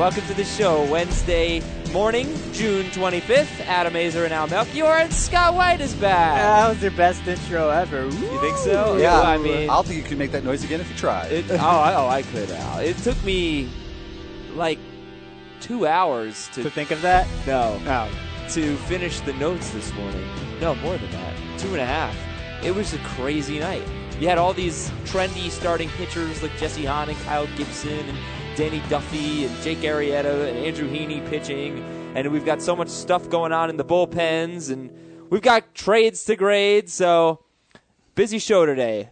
Welcome to the show. Wednesday morning, June 25th. Adam Azer and Al Melchior, and Scott White is back. That was your best intro ever. You think so? Yeah. I mean, I'll think you can make that noise again if you try. I could, Al. It took me like 2 hours To think of that? No. No. To finish the notes this morning. No, more than that. 2.5. It was a crazy night. You had all these trendy starting pitchers like Jesse Hahn and Kyle Gibson and Danny Duffy and Jake Arrieta and Andrew Heaney pitching. And we've got so much stuff going on in the bullpens. And we've got trades to grade. So, busy show today.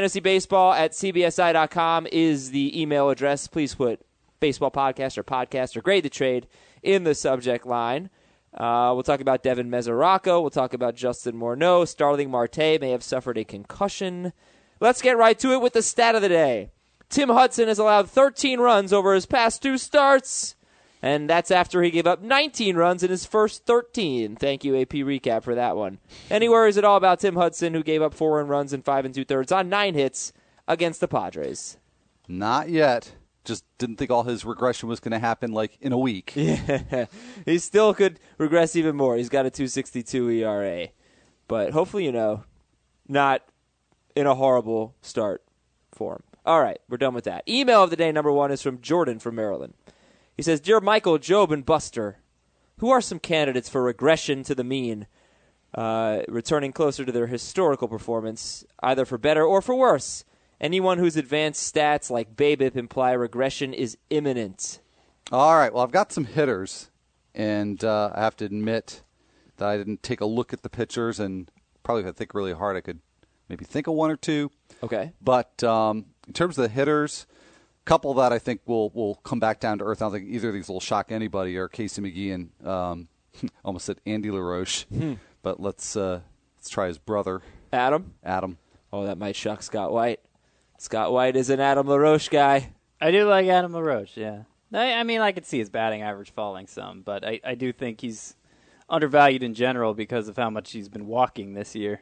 FantasyBaseball@cbsi.com is the email address. Please put baseball podcast or grade the trade in the subject line. We'll talk about Devin Mesoraco. We'll talk about Justin Morneau. Starling Marte may have suffered a concussion. Let's get right to it with the stat of the day. Tim Hudson has allowed 13 runs over his past 2 starts, and that's after he gave up 19 runs in his first 13. Thank you, AP Recap, for that one. Any worries at all about Tim Hudson, who gave up 4 earned runs in 5 2/3 on 9 hits against the Padres? Not yet. Just didn't think all his regression was going to happen like in a week. Yeah, he still could regress even more. He's got a 2.62 ERA. But hopefully, not in a horrible start for him. All right, we're done with that. Email of the day number 1 is from Jordan from Maryland. He says, Dear Michael, Job, and Buster, who are some candidates for regression to the mean, returning closer to their historical performance, either for better or for worse? Anyone whose advanced stats like BABIP imply regression is imminent. All right, well, I've got some hitters, and I have to admit that I didn't take a look at the pitchers, and probably if I think really hard, I could maybe think of 1 or 2. Okay. But in terms of the hitters, a couple that I think will come back down to earth. I don't think either of these will shock anybody, are Casey McGee and almost said Andy LaRoche. But let's try his brother. Adam? Oh, that might shock Scott White. Scott White is an Adam LaRoche guy. I do like Adam LaRoche, yeah. I mean, I could see his batting average falling some, but I do think he's undervalued in general because of how much he's been walking this year.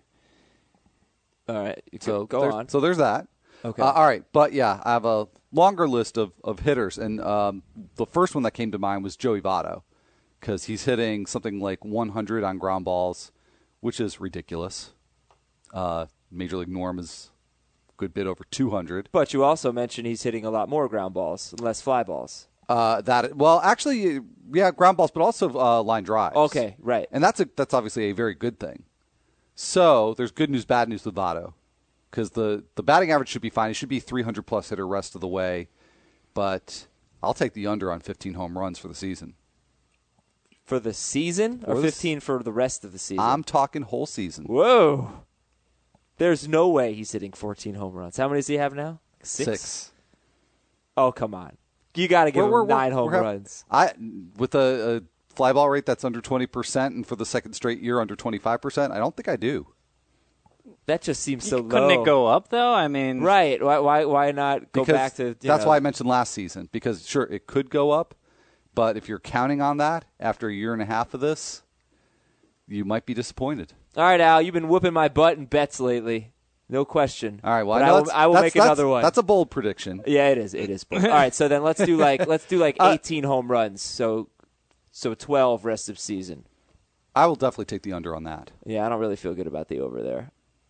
All right, so go on. So there's that. Okay. All right, but yeah, I have a longer list of hitters, and the first one that came to mind was Joey Votto, because he's hitting something like 100 on ground balls, which is ridiculous. Major League norm is a good bit over 200. But you also mentioned he's hitting a lot more ground balls and less fly balls. Actually, yeah, ground balls, but also line drives. Okay, right. And that's obviously a very good thing. So there's good news, bad news with Votto, because the batting average should be fine. He should be 300-plus hitter rest of the way, but I'll take the under on 15 home runs for the season. For the season, or 15 for the rest of the season? I'm talking whole season. Whoa. There's no way he's hitting 14 home runs. How many does he have now? 6? Oh, come on. You got to give him 9 home runs. With a fly ball rate that's under 20%, and for the second straight year under 25%, I don't think I do. That just seems so low. Couldn't it go up, though? I mean... Right. Why not go back to... That's why I mentioned last season, because, sure, it could go up, but if you're counting on that after a year and a half of this, you might be disappointed. All right, Al, you've been whooping my butt in bets lately. No question. All right, well, I will make another one. That's a bold prediction. Yeah, it is bold. All right, so then let's do like 18 home runs. So 12 rest of season. I will definitely take the under on that. Yeah, I don't really feel good about the over there.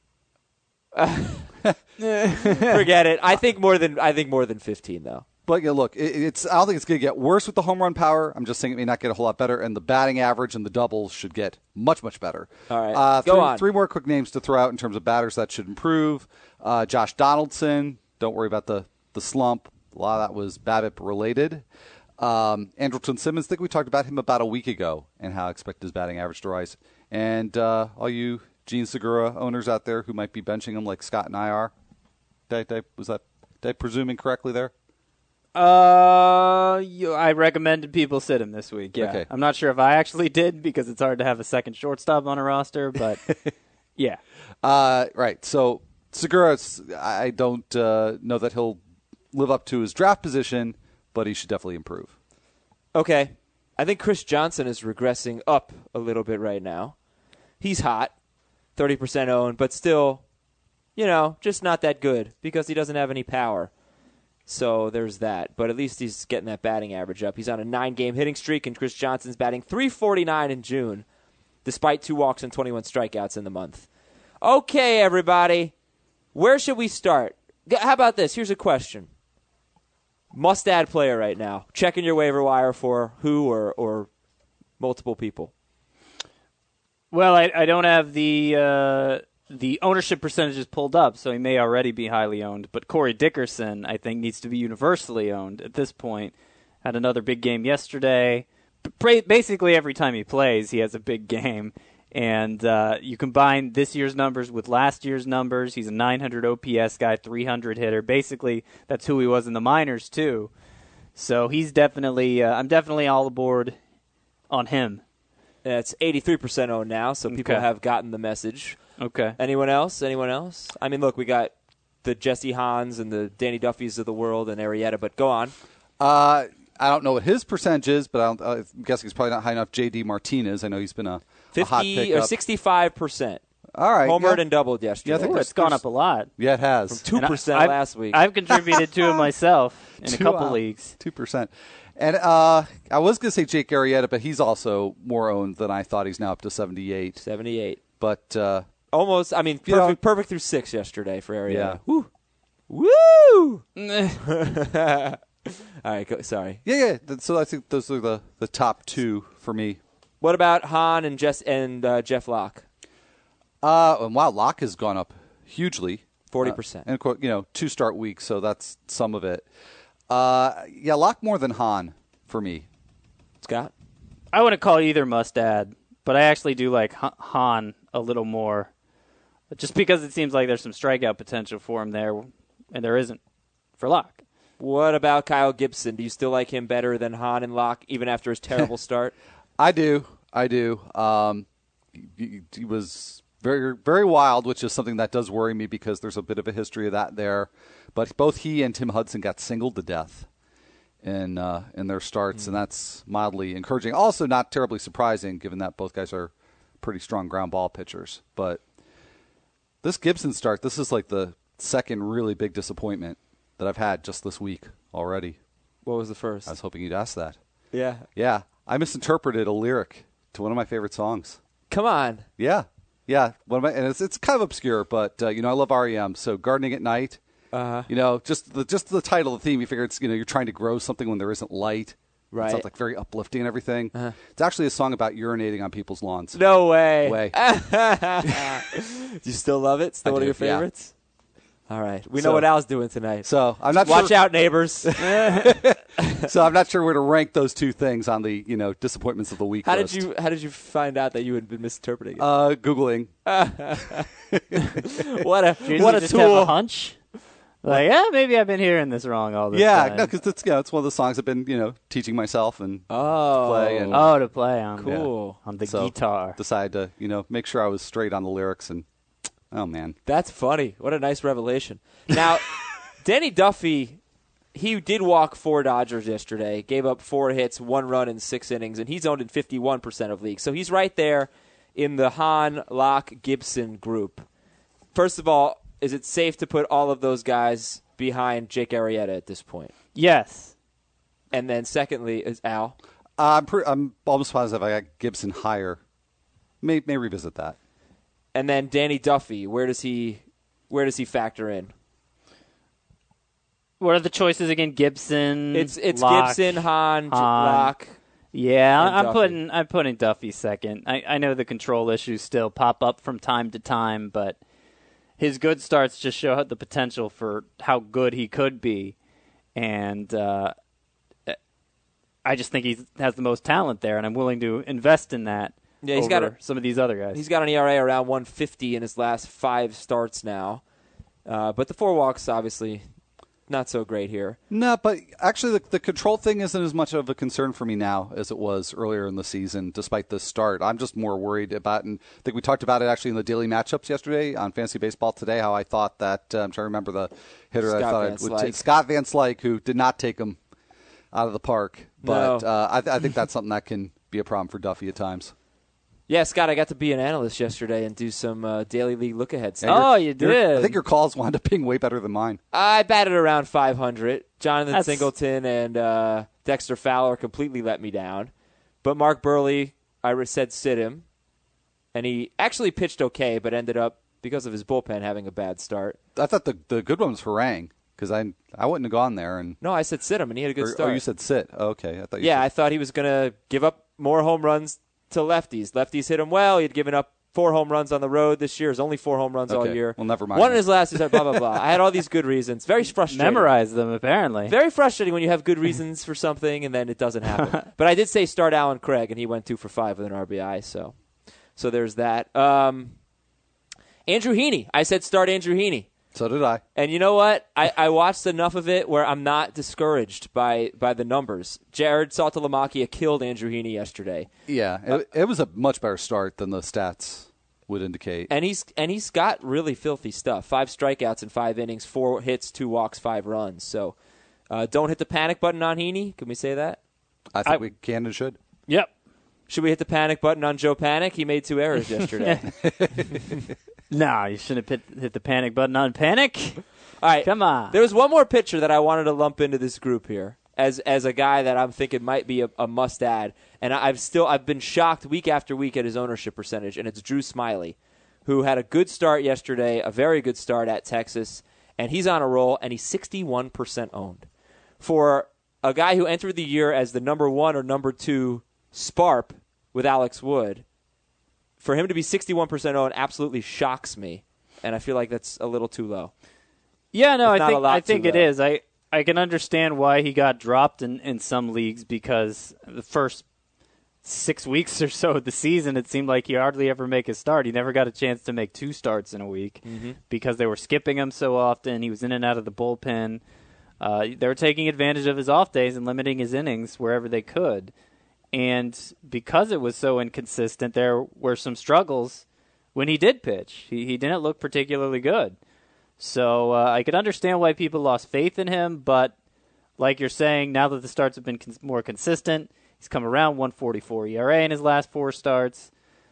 Forget it. I think more than 15 though. But yeah, look, I don't think it's going to get worse with the home run power. I'm just saying it may not get a whole lot better, and the batting average and the doubles should get much, much better. All right, go on. 3 more quick names to throw out in terms of batters that should improve. Josh Donaldson, don't worry about the slump. A lot of that was BABIP related. Andrelton Simmons, I think we talked about him about a week ago and how I expect his batting average to rise. And all you Gene Segura owners out there who might be benching him like Scott and I are, did I presume incorrectly there? I recommended people sit him this week. Yeah, okay. I'm not sure if I actually did because it's hard to have a second shortstop on a roster, but yeah. Right. So Segura, I don't know that he'll live up to his draft position, but he should definitely improve. Okay, I think Chris Johnson is regressing up a little bit right now. He's hot, 30% owned, but still, just not that good because he doesn't have any power. So there's that. But at least he's getting that batting average up. He's on a 9-game hitting streak, and Chris Johnson's batting .349 in June, despite 2 walks and 21 strikeouts in the month. Okay, everybody. Where should we start? How about this? Here's a question. Must-add player right now. Checking your waiver wire for who or multiple people. Well, I don't have the ownership percentages pulled up, so he may already be highly owned. But Corey Dickerson, I think, needs to be universally owned at this point. Had another big game yesterday. Basically, every time he plays, he has a big game. And you combine this year's numbers with last year's numbers. He's a 900 OPS guy, 300 hitter. Basically, that's who he was in the minors, too. So he's definitely I'm definitely all aboard on him. It's 83% owned now, so people have gotten the message. Okay. Anyone else? I mean, look, we got the Jesse Hahns and the Danny Duffys of the world and Arrieta, but go on. I don't know what his percentage is, but I'm guessing he's probably not high enough. J.D. Martinez, I know he's been a 50 hot pickup. or 65%. All right. Homered and doubled yesterday. Yeah, I think It's gone up a lot. Yeah, it has. From 2% last week. I've contributed to it myself in a couple leagues. 2%. And I was going to say Jake Arrieta, but he's also more owned than I thought. He's now up to 78. 78. But almost, I mean, perfect through 6 yesterday for Arrieta. Yeah. Woo! All right, sorry. Yeah. So I think those are the top 2 for me. What about Hahn and Jeff Locke? And wow, Locke has gone up hugely. 40%. And, 2 start weeks, so that's some of it. Yeah, Locke more than Hahn for me. Scott? I wouldn't call either must-add, but I actually do like Hahn a little more, just because it seems like there's some strikeout potential for him there, and there isn't for Locke. What about Kyle Gibson? Do you still like him better than Hahn and Locke, even after his terrible start? I do. He was very, very wild, which is something that does worry me because there's a bit of a history of that there. But both he and Tim Hudson got singled to death in their starts, and that's mildly encouraging. Also, not terribly surprising, given that both guys are pretty strong ground ball pitchers. But this Gibson start, this is like the second really big disappointment that I've had just this week already. What was the first? I was hoping you'd ask that. Yeah. Yeah. I misinterpreted a lyric to one of my favorite songs. Come on. Yeah. And it's kind of obscure, but I love REM. So Gardening at Night. Just the title, the theme. You figure it's you're trying to grow something when there isn't light. Right. It sounds like very uplifting and everything. It's actually a song about urinating on people's lawns. No way. Do you still love it? Still one of your favorites? All right. We know what Al's doing tonight. So I'm not Watch out, neighbors. So I'm not sure where to rank those 2 things on the disappointments of the week list. How did you find out that you had been misinterpreting it? Googling. What a Just tool. have a hunch. Like, maybe I've been hearing this wrong all this time. Yeah, no, because it's one of the songs I've been teaching myself and to play and to play on. Cool. On the so guitar. Decided to make sure I was straight on the lyrics and oh man, that's funny. What a nice revelation. Now, Danny Duffy, he did walk 4 Dodgers yesterday, gave up 4 hits, 1 run in 6 innings, and he's owned in 51% of leagues. So he's right there in the Hahn, Locke, Gibson group. First of all, is it safe to put all of those guys behind Jake Arrieta at this point? Yes. And then secondly, is Al? I'm almost positive I got Gibson higher. May revisit that. And then Danny Duffy, where does he factor in? What are the choices again? Gibson. It's Locke, Gibson, Hahn, Locke. Yeah, and I'm putting Duffy second. I know the control issues still pop up from time to time, but his good starts just show the potential for how good he could be, and I just think he has the most talent there, and I'm willing to invest in that. Yeah, he's got some of these other guys. He's got an ERA around 150 in his last 5 starts now, but the 4 walks obviously not so great here. No, but actually the control thing isn't as much of a concern for me now as it was earlier in the season, despite this start. I'm just more worried about, and I think we talked about it actually in the daily matchups yesterday on Fantasy Baseball Today, how I thought that, I'm trying to remember the hitter Scott I thought Van it would Slyke. take, Scott Van Slyke, who did not take him out of the park. But No. I think that's something that can be a problem for Duffy at times. Yeah, Scott, I got to be an analyst yesterday and do some Daily League look-ahead stuff. Oh, you did? I think your calls wound up being way better than mine. I batted around 500. Jonathan That's- Singleton and Dexter Fowler completely let me down. But Mark Burley, I said sit him. And he actually pitched okay, but ended up, because of his bullpen, having a bad start. I thought the good one was Harang, because I wouldn't have gone there. And No, I said sit him, and he had a good start. Oh, you said sit. Oh, okay. I thought you Yeah, said, I thought he was going to give up more home runs to lefties. Lefties hit him well. He had given up 4 home runs on the road this year. There's only 4 home runs all Okay. year. Well, never mind. One in his last year, blah, blah, blah. I had all these good reasons. Very frustrating. Memorize them, apparently. Very frustrating when you have good reasons for something and then it doesn't happen. But I did say start Alan Craig, and he went 2 for 5 with an RBI, so there's that. Andrew Heaney. I said start Andrew Heaney. So did I. And you know what? I watched enough of it where I'm not discouraged by the numbers. Jared Saltalamacchia killed Andrew Heaney yesterday. Yeah, it was a much better start than the stats would indicate. And he's got really filthy stuff. 5 strikeouts in 5 innings, 4 hits, 2 walks, 5 runs. So don't hit the panic button on Heaney. Can we say that? I think we can and should. Yep. Should we hit the panic button on Joe Panic? He made 2 errors yesterday. No, you shouldn't have hit the panic button on Panic. All right. Come on. There was one more pitcher that I wanted to lump into this group here as a guy that I'm thinking might be a must add, and I've been shocked week after week at his ownership percentage, and it's Drew Smyly, who had a good start yesterday, a very good start at Texas, and he's on a roll, and he's 61% owned. For a guy who entered the year as the number 1 or number 2 SPARP with Alex Wood, for him to be 61% owned absolutely shocks me, and I feel like that's a little too low. Yeah, no, It's not a lot I think too it low. is. I can understand why he got dropped in some leagues, because the first 6 weeks or so of the season, it seemed like he hardly ever make a start. He never got a chance to make 2 starts in a week because they were skipping him so often. He was in and out of the bullpen. They were taking advantage of his off days and limiting his innings wherever they could. And because it was so inconsistent, there were some struggles when he did pitch. He didn't look particularly good. So I could understand why people lost faith in him, but like you're saying, now that the starts have been more consistent, he's come around 1.44 ERA in his last 4 starts.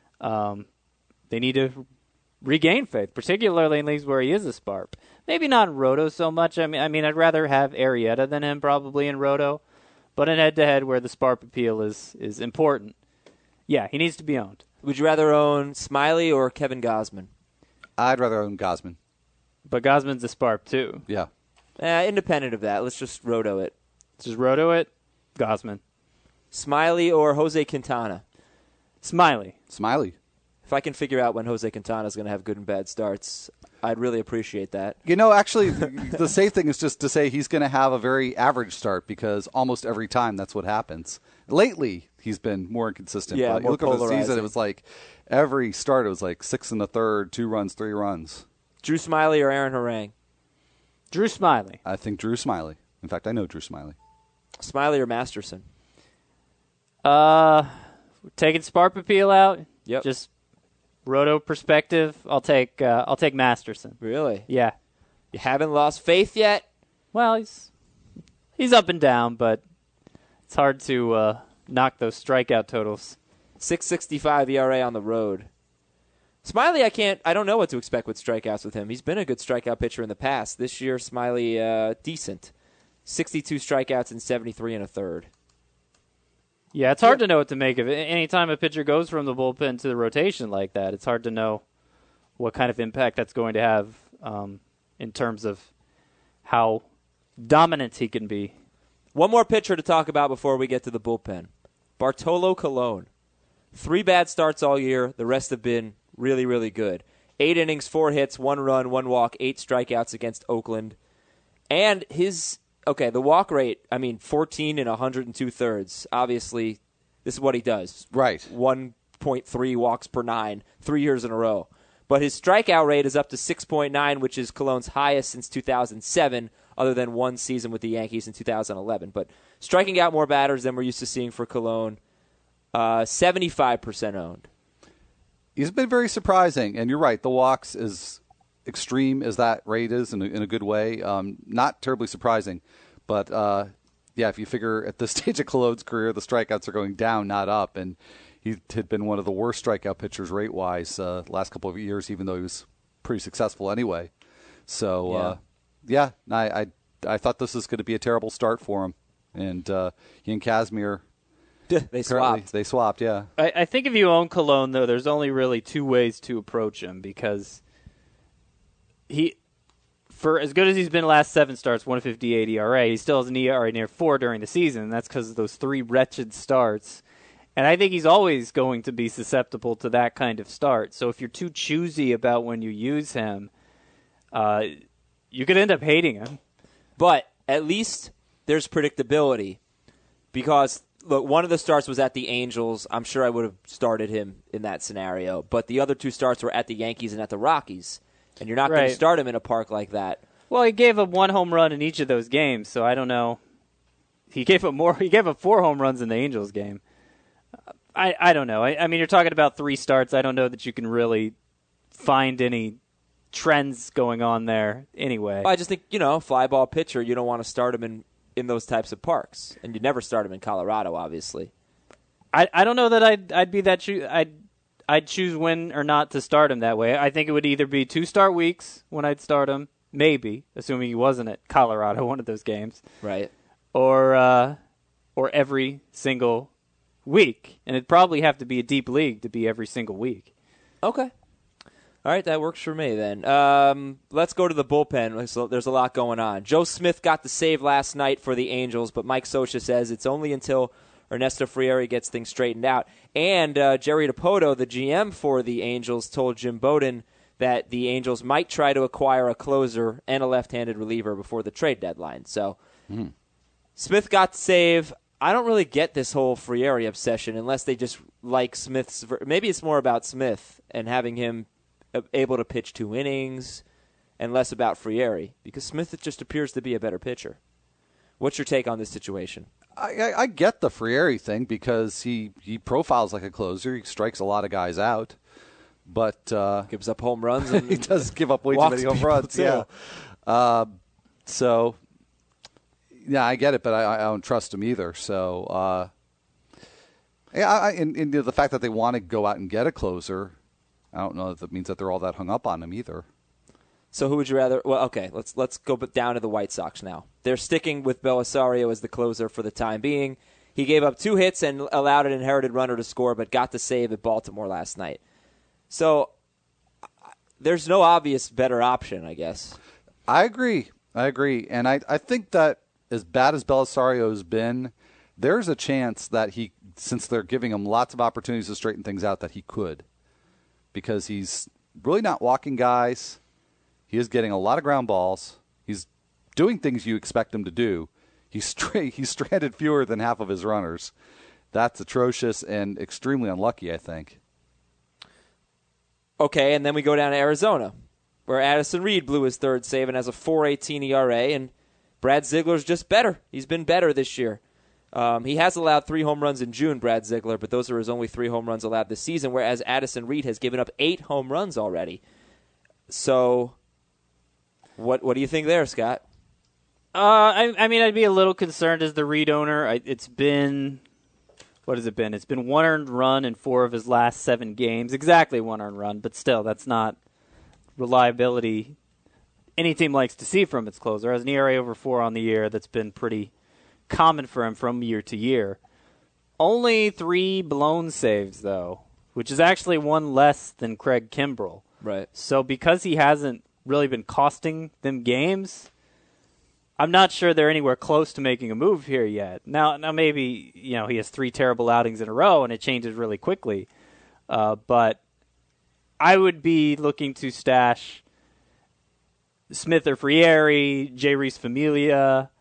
They need to regain faith, particularly in leagues where he is a SPARP. Maybe not in Roto so much. I mean, I'd rather have Arrieta than him probably in Roto. But in head-to-head where the SPARP appeal is important, yeah, he needs to be owned. Would you rather own Smyly or Kevin Gausman? I'd rather own Gausman. But Gausman's a SPARP too. Yeah. Independent of that, let's just roto it. Just Roto it, Gausman. Smyly or Jose Quintana? Smyly. If I can figure out when Jose Quintana is going to have good and bad starts, I'd really appreciate that. You know, actually, the safe thing is just to say he's going to have a very average start, because almost every time that's what happens. Lately, he's been more inconsistent. Yeah, but you more look over the season, polarizing. it was like every start, it was like 6 1/3, 2 runs, 3 runs. Drew Smyly or Aaron Harang? Drew Smyly. I think Drew Smyly. In fact, I know Drew Smyly. Smyly or Masterson? Taking SPARP appeal out. Yep. Just Roto perspective. I'll take Masterson. Really? Yeah. You haven't lost faith yet? Well, he's up and down, but it's hard to knock those strikeout totals. 6.65 ERA on the road. Smyly, I don't know what to expect with strikeouts with him. He's been a good strikeout pitcher in the past. This year, Smyly, decent. 62 strikeouts and 73 1/3. Yeah, it's hard to know what to make of it. Anytime a pitcher goes from the bullpen to the rotation like that, it's hard to know what kind of impact that's going to have in terms of how dominant he can be. One more pitcher to talk about before we get to the bullpen. Bartolo Colon. 3 bad starts all year. The rest have been really, really good. 8 innings, 4 hits, 1 run, 1 walk, 8 strikeouts against Oakland. And the walk rate, 14 and 102/3. Obviously, this is what he does. Right. 1.3 walks per 9, 3 years in a row. But his strikeout rate is up to 6.9, which is Colon's highest since 2007, other than one season with the Yankees in 2011. But striking out more batters than we're used to seeing for Colon. 75% owned. He's been very surprising, and you're right. The walks, as extreme as that rate is in a good way, not terribly surprising. But, if you figure at this stage of Colon's career, the strikeouts are going down, not up. And, he had been one of the worst strikeout pitchers rate-wise last couple of years, even though he was pretty successful anyway. So, I thought this was going to be a terrible start for him. And he and Kazmir, They swapped. They swapped, yeah. I think if you own Cologne, though, there's only really two ways to approach him because for as good as he's been last 7 starts, 158 ERA, he still has an ERA near 4 during the season, and that's because of those 3 wretched starts. And I think he's always going to be susceptible to that kind of start. So if you're too choosy about when you use him, you could end up hating him. But at least there's predictability because, look, one of the starts was at the Angels. I'm sure I would have started him in that scenario. But the other 2 starts were at the Yankees and at the Rockies. And you're not going to start him in a park like that. Well, he gave up 1 home run in each of those games, so I don't know. He gave up more. He gave up 4 home runs in the Angels game. I don't know. I mean, you're talking about 3 starts. I don't know that you can really find any trends going on there anyway. I just think, fly ball pitcher, you don't want to start him in those types of parks. And you never start him in Colorado, obviously. I don't know that I'd be that I'd choose when or not to start him that way. I think it would either be 2 start weeks when I'd start him, maybe, assuming he wasn't at Colorado one of those games. Right. Or every single week. And it'd probably have to be a deep league to be every single week. Okay. All right, that works for me then. Let's go to the bullpen. So there's a lot going on. Joe Smith got the save last night for the Angels, but Mike Scioscia says it's only until Ernesto Frieri gets things straightened out. And Jerry Dipoto, the GM for the Angels, told Jim Bowden that the Angels might try to acquire a closer and a left-handed reliever before the trade deadline. So Smith got the save. I don't really get this whole Frieri obsession unless they just like Smith's. Maybe it's more about Smith and having him able to pitch 2 innings and less about Frieri because Smith just appears to be a better pitcher. What's your take on this situation? I get the Frieri thing because he profiles like a closer. He strikes a lot of guys out, but gives up home runs. And he does give up way too many home runs. Too. Yeah. So, yeah, I get it, but I don't trust him either. So, and the fact that they want to go out and get a closer, I don't know if that means that they're all that hung up on him either. So who would you rather? Well, okay, let's go down to the White Sox now. They're sticking with Belisario as the closer for the time being. He gave up 2 hits and allowed an inherited runner to score, but got the save at Baltimore last night. So there's no obvious better option, I guess. I agree. And I think that as bad as Belisario has been, there's a chance that he, since they're giving him lots of opportunities to straighten things out, that he could. Because he's really not walking guys. He is getting a lot of ground balls. He's doing things you expect him to do. He's stranded fewer than half of his runners. That's atrocious and extremely unlucky, I think. Okay, and then we go down to Arizona, where Addison Reed blew his 3rd save and has a 4.18 ERA, and Brad Ziegler's just better. He's been better this year. He has allowed 3 home runs in June, Brad Ziegler, but those are his only 3 home runs allowed this season, whereas Addison Reed has given up 8 home runs already. So what do you think there, Scott? I mean, I'd be a little concerned as the Reed owner. It's been, what has it been? It's been 1 earned run in 4 of his last 7 games. Exactly 1 earned run, but still, that's not reliability any team likes to see from its closer. Has an ERA over 4 on the year. That's been pretty common for him from year to year. Only 3 blown saves, though, which is actually 1 less than Craig Kimbrell. Right. So because he hasn't really been costing them games, I'm not sure they're anywhere close to making a move here yet. Now maybe he has 3 terrible outings in a row and it changes really quickly. But I would be looking to stash Smith or Frieri, J. Reese Familia,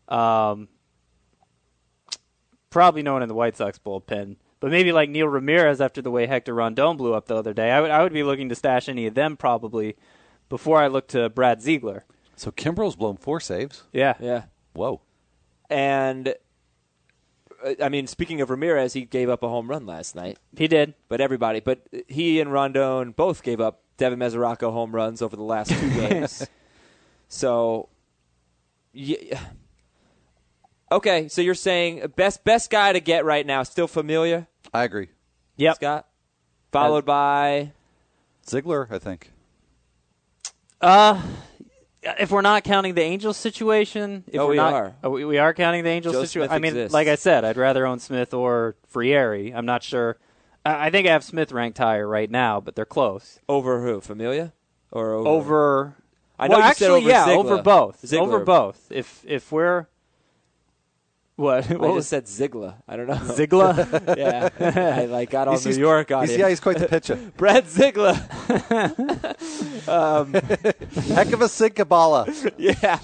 probably no one in the White Sox bullpen, but maybe like Neil Ramirez after the way Hector Rondon blew up the other day. I would be looking to stash any of them probably before I look to Brad Ziegler. So Kimbrell's blown 4 saves? Yeah. Whoa. And, I mean, speaking of Ramirez, he gave up a home run last night. He did. But he and Rondon both gave up Devin Mesoraco home runs over the last 2 games. So, yeah. Okay, so you're saying best guy to get right now, still Familia? I agree. Yep. Scott? Followed by Ziegler, I think. If we're not counting the Angels situation, we are counting the Angels situation. I mean, exists. like I said, I'd rather own Smith or Frieri. I'm not sure. I think I have Smith ranked higher right now, but they're close. over who? Familia or Over I know you said over Ziegler. over both. Ziegler. Over both. If we're what? I just said Ziegler. I don't know. Ziegler? Yeah, I got all New York on it. He's quite the pitcher. Brad Ziegler. Heck of a sinkaballa. Yeah.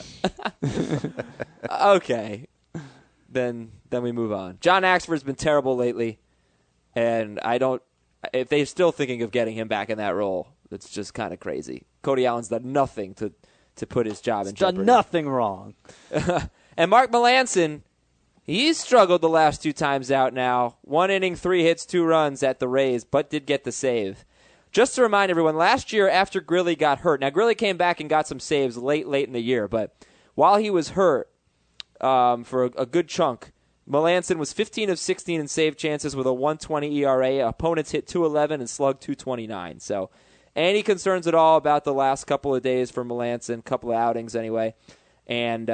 Okay. Then we move on. John Axford's been terrible lately, and if they're still thinking of getting him back in that role, it's just kind of crazy. Cody Allen's done nothing to put his job in jeopardy. Done nothing wrong. And Mark Melancon, he's struggled the last 2 times out now. 1 inning, 3 hits, 2 runs at the Rays, but did get the save. Just to remind everyone, last year after Grilli got hurt, now Grilli came back and got some saves late in the year, but while he was hurt for a good chunk, Melancon was 15 of 16 in save chances with a 1.20 ERA. Opponents hit .211 and slugged .229. So any concerns at all about the last couple of days for Melancon, couple of outings anyway, and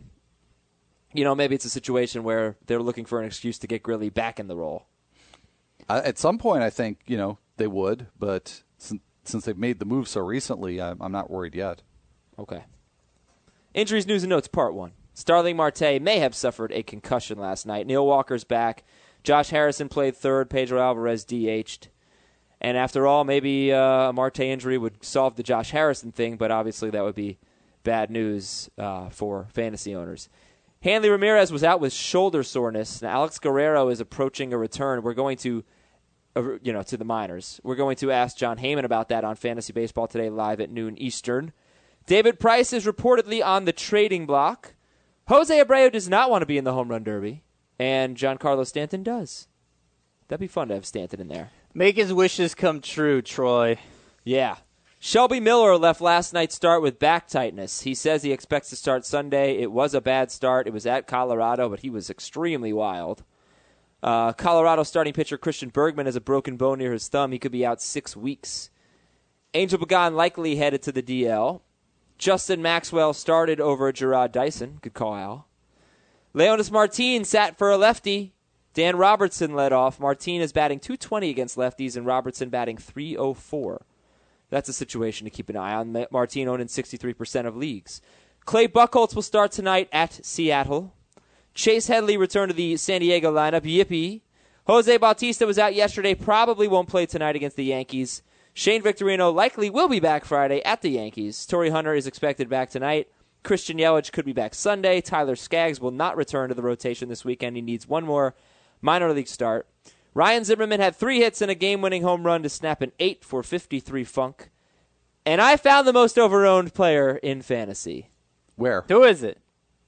maybe it's a situation where they're looking for an excuse to get Grilli back in the role. At some point, I think, they would, but since they've made the move so recently, I'm not worried yet. Okay. Injuries, news, and notes, part 1. Starling Marte may have suffered a concussion last night. Neil Walker's back. Josh Harrison played third. Pedro Alvarez DH'd. And after all, maybe a Marte injury would solve the Josh Harrison thing, but obviously that would be bad news for fantasy owners. Hanley Ramirez was out with shoulder soreness. Now, Alex Guerrero is approaching a return. We're going to, to the minors. We're going to ask John Heyman about that on Fantasy Baseball Today live at noon Eastern. David Price is reportedly on the trading block. Jose Abreu does not want to be in the home run derby, and Giancarlo Stanton does. That'd be fun to have Stanton in there. Make his wishes come true, Troy. Yeah. Shelby Miller left last night's start with back tightness. He says he expects to start Sunday. It was a bad start. It was at Colorado, but he was extremely wild. Colorado starting pitcher Christian Bergman has a broken bone near his thumb. He could be out 6 weeks. Angel Pagan likely headed to the DL. Justin Maxwell started over Gerard Dyson. Good call, Al. Leonis Martin sat for a lefty. Dan Robertson led off. Martin is batting .220 against lefties, and Robertson batting .304. That's a situation to keep an eye on. Martin owned in 63% of leagues. Clay Buchholz will start tonight at Seattle. Chase Headley returned to the San Diego lineup. Yippee. Jose Bautista was out yesterday. Probably won't play tonight against the Yankees. Shane Victorino likely will be back Friday at the Yankees. Torrey Hunter is expected back tonight. Christian Yelich could be back Sunday. Tyler Skaggs will not return to the rotation this weekend. He needs one more minor league start. Ryan Zimmerman had 3 hits and a game-winning home run to snap an 8 for 53 funk. And I found the most over-owned player in fantasy. Where? Who is it?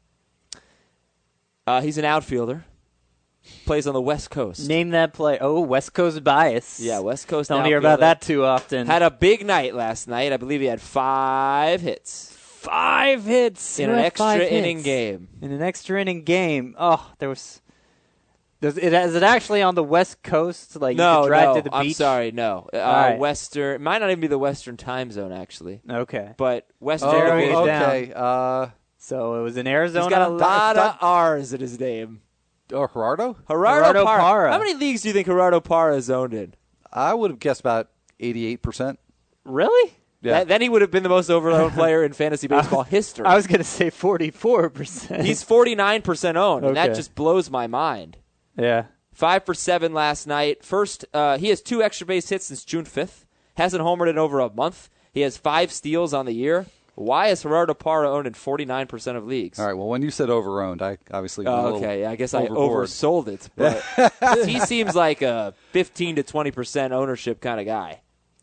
He's an outfielder. Plays on the West Coast. Name that play. Oh, West Coast bias. Yeah, West Coast Don't hear about that too often. Had a big night last night. I believe he had 5 hits. 5 hits in an extra inning game. In an extra inning game. Oh, there was. Is it actually on the West Coast? Like you could drive to the beach? I'm sorry, no. Right. Western. It might not even be the Western time zone, actually. Okay. But Western. Okay. So it was in Arizona. He's got a lot of R's in his name. Oh, Gerardo? Gerardo Parra. How many leagues do you think Gerardo Parra is owned in? I would have guessed about 88%. Really? Yeah. Then he would have been the most overowned player in fantasy baseball history. I was going to say 44%. He's 49% owned, and that Okay. just blows my mind. Yeah. 5 for 7 last night. First, he has 2 extra base hits since June 5th. Hasn't homered in over a month. He has 5 steals on the year. Why is Gerardo Parra owned in 49% of leagues? All right, well, when you said over-owned, I obviously went a little okay, I guess overboard. I oversold it. But he seems like a 15 to 20% ownership kind of guy.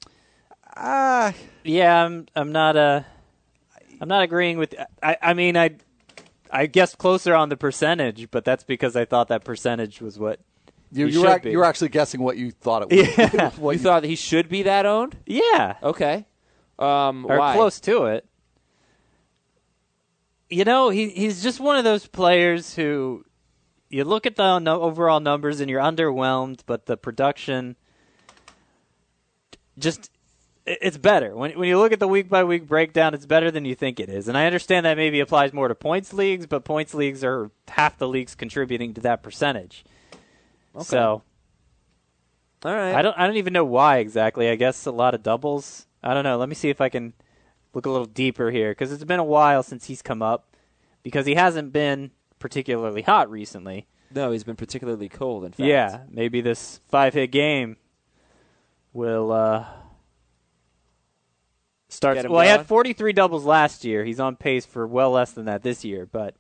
Yeah, I'm not agreeing with. I mean, I guessed closer on the percentage, but that's because I thought that percentage was what you were actually guessing what you thought it was. Yeah. You thought he should be that owned? Yeah. Okay. Or why? close to it. You know, he's just one of those players who you look at the overall numbers and you're underwhelmed, but the production it's better. When you look at the week-by-week breakdown, it's better than you think it is. And I understand that maybe applies more to points leagues, but points leagues are half the leagues contributing to that percentage. Okay. So, all right. I don't even know why exactly. I guess a lot of doubles. I don't know. Let me see if I can look a little deeper here, because it's been a while since he's come up, because he hasn't been particularly hot recently. No, he's been particularly cold, in fact. Yeah, maybe this 5-hit game will start. Get him Well, he had going? 43 doubles last year. He's on pace for well less than that this year, but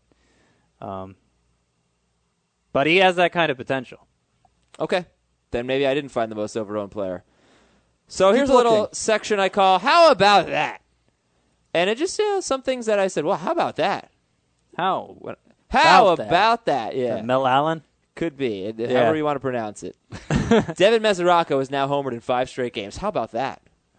he has that kind of potential. Okay. Then maybe I didn't find the most overowned player. So here's a looking. little section I call, How About That? And it just, some things that I said, well, how about that? How? How About that? about that? Yeah. Mel Allen? Could be, however you want to pronounce it. Devin Mesoraco is now homered in 5 straight games. How about that?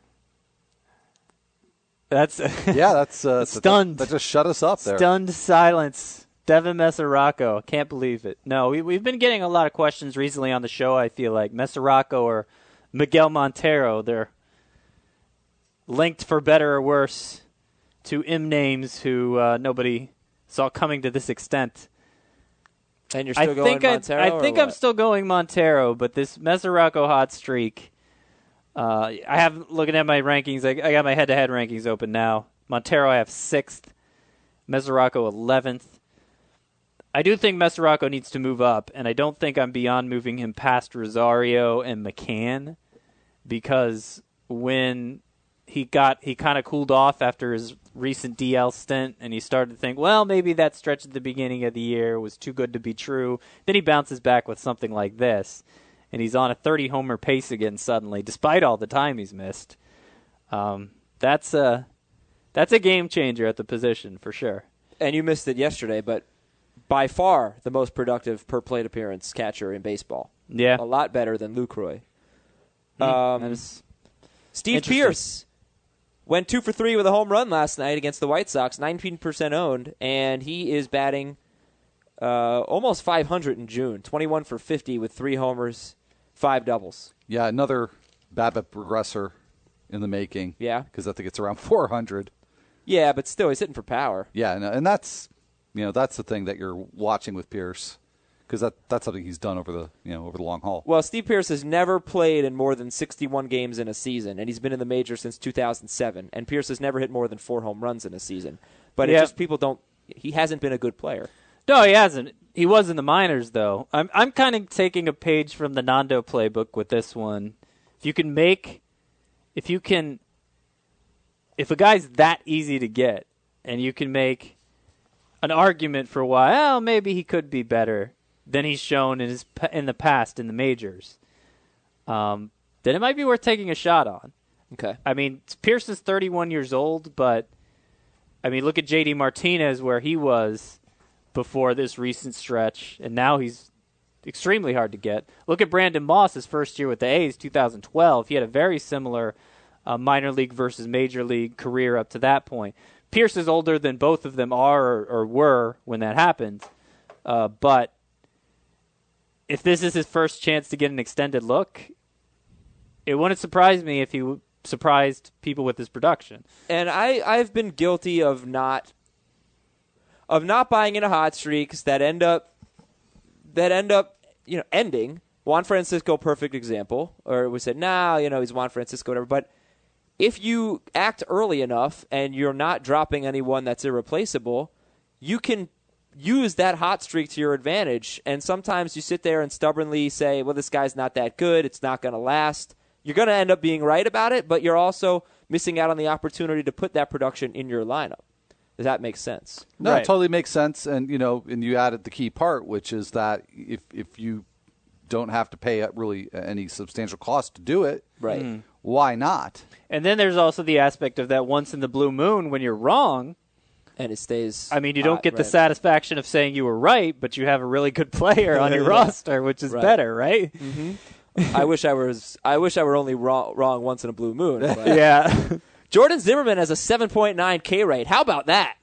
That's that's stunned. That just shut us up there. Stunned silence. Devin Mesoraco. Can't believe it. No, we've been getting a lot of questions recently on the show, I feel like. Mesoraco or Miguel Montero, they're linked for better or worse to names who nobody saw coming to this extent. And you're still going Montero? I think I'm still going Montero, but this Mesoraco hot streak, I have, looking at my rankings, I got my head-to-head rankings open now. Montero I have 6th, Mesoraco 11th. I do think Mesoraco needs to move up, and I don't think I'm beyond moving him past Rosario and McCann, because when he kind of cooled off after his recent DL stint, and he started to think, well, maybe that stretch at the beginning of the year was too good to be true. Then he bounces back with something like this, and he's on a 30-homer pace again suddenly, despite all the time he's missed. That's a game changer at the position, for sure. And you missed it yesterday, but by far the most productive per-plate appearance catcher in baseball. Yeah. A lot better than Lucroy. That is Steve interesting. Pearce went 2 for 3 with a home run last night against the White Sox, 19% owned, and he is batting almost 500 in June, 21 for 50 with 3 homers, 5 doubles. Yeah, another BABIP regressor in the making. Yeah. Because I think it's around 400. Yeah, but still, he's hitting for power. Yeah, and that's that's the thing that you're watching with Pierce, because that's something he's done over the long haul. Well, Steve Pearce has never played in more than 61 games in a season, and he's been in the majors since 2007. And Pearce has never hit more than 4 home runs in a season. But Yeah. it just people don't. He hasn't been a good player. No, he hasn't. He was in the minors, though. I'm kind of taking a page from the Nando playbook with this one. If a guy's that easy to get, and you can make an argument for why, maybe he could be better than he's shown in the past in the majors, then it might be worth taking a shot on. Okay. I mean, Pierce is 31 years old, but I mean, look at J.D. Martinez where he was before this recent stretch, and now he's extremely hard to get. Look at Brandon Moss, his first year with the A's, 2012. He had a very similar minor league versus major league career up to that point. Pierce is older than both of them are or were when that happened, but if this is his first chance to get an extended look, it wouldn't surprise me if he surprised people with his production. And I've been guilty of not buying into hot streaks that end up ending. Juan Francisco, perfect example. Or we said, he's Juan Francisco, whatever. But if you act early enough and you're not dropping anyone that's irreplaceable, you can use that hot streak to your advantage. And sometimes you sit there and stubbornly say, well, this guy's not that good. It's not going to last. You're going to end up being right about it, but you're also missing out on the opportunity to put that production in your lineup. Does that make sense? No, Right. It totally makes sense. And, and you added the key part, which is that if you don't have to pay really any substantial cost to do it, Right. Why not? And then there's also the aspect of that once in the blue moon when you're wrong. And it stays. I mean, you don't hot, get the right. satisfaction of saying you were right, but you have a really good player on your Yeah. roster, which is Right. better, right? I wish I were only wrong once in a blue moon. But. Yeah. Jordan Zimmerman has a 7.9 K rate. How about that?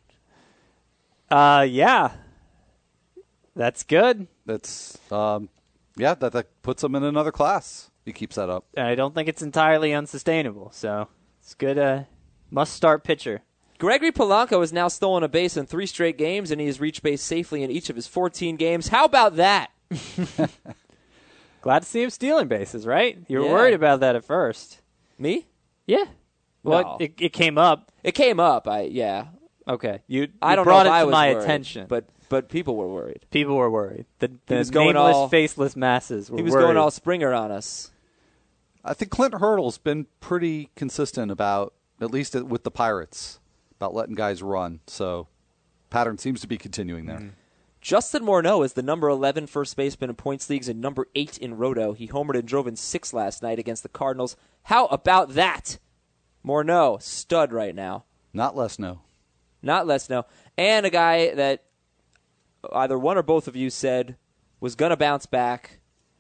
Yeah. That's good. That's that puts them in another class. he keeps that up. And I don't think it's entirely unsustainable. So it's good. Must-start pitcher. Gregory Polanco has now stolen a base in 3 straight games, and he has reached base safely in each of his 14 games. How about that? Glad to see him stealing bases, right? You were Yeah. worried about that at first. Me? Yeah. Well, No. it came up. It came up. Yeah. Okay. You I don't brought know if it I to was my worried, attention. but people were worried. People were worried. The was going nameless, all- faceless masses were He was worried. going all Springer on us. I think Clint Hurdle's been pretty consistent about, at least with the Pirates, about letting guys run. So pattern seems to be continuing there. Justin Morneau is the number 11 first baseman in points leagues and number 8 in Roto. He homered and drove in 6 last night against the Cardinals. How about that? Morneau, stud right now. Not less no. Not less no. And a guy that either one or both of you said was going to bounce back.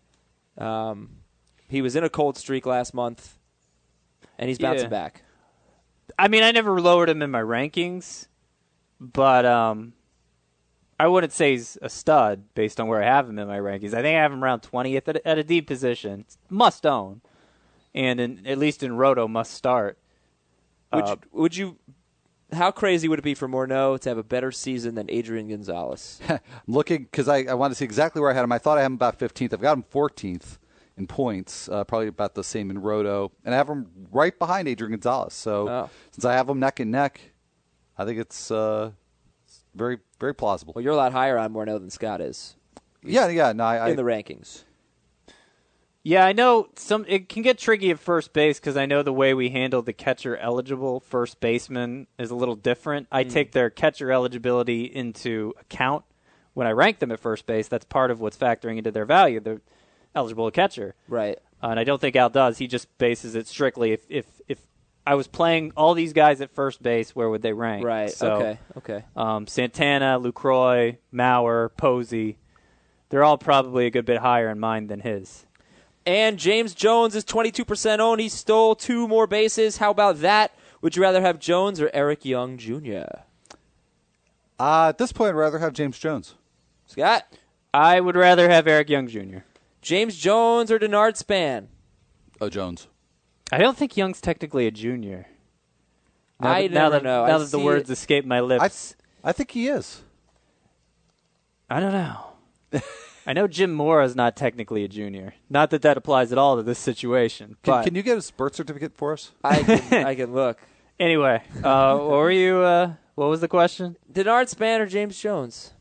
He was in a cold streak last month, and he's bouncing back. I mean, I never lowered him in my rankings, but I wouldn't say he's a stud based on where I have him in my rankings. I think I have him around 20th at a deep position. Must own. And at least in Roto, must start. Would you? How crazy would it be for Morneau to have a better season than Adrian Gonzalez? I'm looking because I want to see exactly where I had him. I thought I had him about 15th. I've got him 14th in points, probably about the same in Roto. And I have him right behind Adrian Gonzalez. So since I have them neck and neck, I think it's very, very plausible. Well, you're a lot higher on Morneau than Scott is Yeah. No, in the rankings. Yeah, I know it can get tricky at first base because I know the way we handle the catcher-eligible first baseman is a little different. I take their catcher eligibility into account when I rank them at first base. That's part of what's factoring into their value. They're eligible catcher. Right. And I don't think Al does. He just bases it strictly. If I was playing all these guys at first base, where would they rank? Right. So, Okay. Santana, Lucroy, Mauer, Posey, they're all probably a good bit higher in mine than his. And James Jones is 22% owned. He stole 2 more bases. How about that? Would you rather have Jones or Eric Young Jr.? At this point, I'd rather have James Jones. Scott? I would rather have Eric Young Jr. James Jones or Denard Span? Oh, Jones. I don't think Young's technically a junior. I never know. Now I that the see words escape my lips. I think he is. I don't know. I know Jim Mora is not technically a junior. Not that applies at all to this situation. But Can you get his birth certificate for us? I can look. anyway, what were you? What was the question? Denard Span or James Jones?